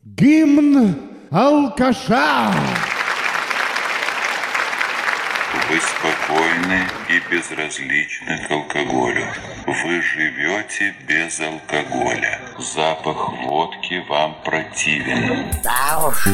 Гимн алкаша. Вы спокойны и безразличны к алкоголю. Вы живете без алкоголя. Запах водки вам противен. Да уж.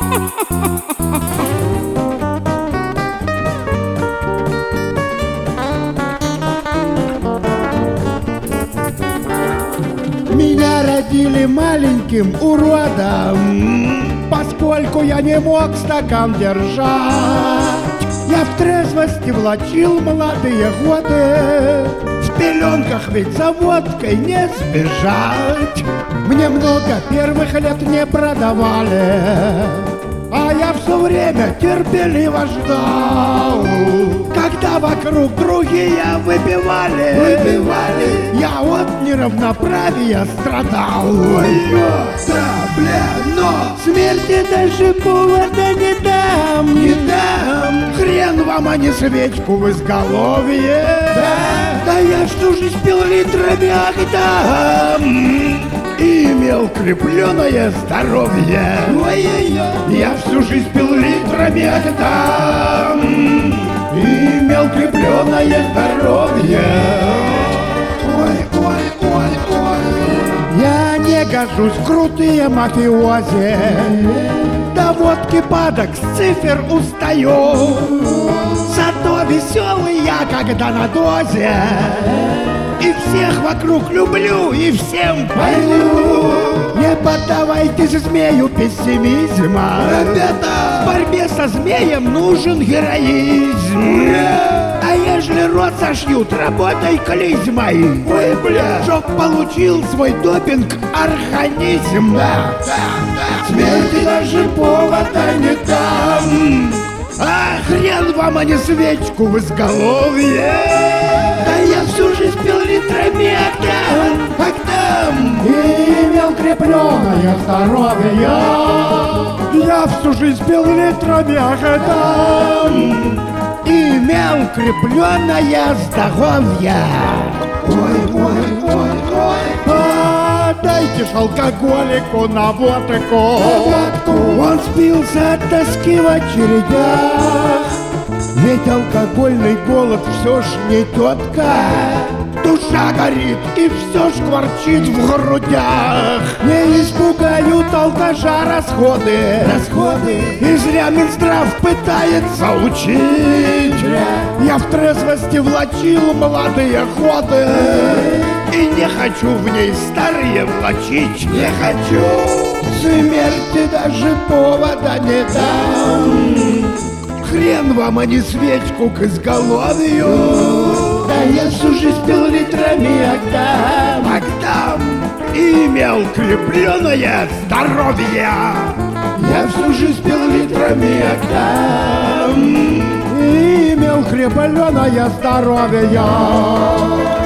Меня родили маленьким уродом, поскольку я не мог стакан держать. Я в трезвости влачил молодые годы, в пеленках ведь за водкой не сбежать. Мне много первых лет не продавали, а я все время терпеливо ждал, когда вокруг другие выпивали. Я от неравноправия страдал. Да, бля, но смерти даже повода не дам. Хрен вам, а не свечку в изголовье. Да я всю жизнь пил литрами Агдам и имел крепленное здоровье. Я всю жизнь пил литрами Агдам и имел крепленное здоровье. Ой. Я не гожусь в крутые мафиози, до водки падок с цифр устаю. Зато веселый я, когда на дозе, и всех вокруг люблю, и всем пою. Не поддавайтесь змею пессимизма, ребята, в борьбе со змеем нужен героизм. А ежели рот сошьют, работай клизмой. Ой, бля, чтоб получил свой допинг организм. Да. Смерти даже повода не дам. А хрен вам, а не свечку в изголовье. Да я всю жизнь пил литрами Агдам и имел крепленное здоровье. Я всю жизнь пил литрами Агдам и имел крепленное здоровье. Ой. Дайте ж алкоголику на водку. Он спился от тоски в очередях, ведь алкогольный голод все ж не тетка. Душа горит и все шкварчит в грудях. Не испугают алкаша расходы. И зря Минздрав пытается учить. Я в трезвости влачил молодые годы и не хочу в ней старые влачить. Не хочу. Смерти даже повода не дам. Хрен вам, а не свечку к изголовью. Да я всю жизнь пил литрами Агдам и имел крепленное здоровье. Я всю жизнь пил литрами Агдам и имел крепленное здоровье.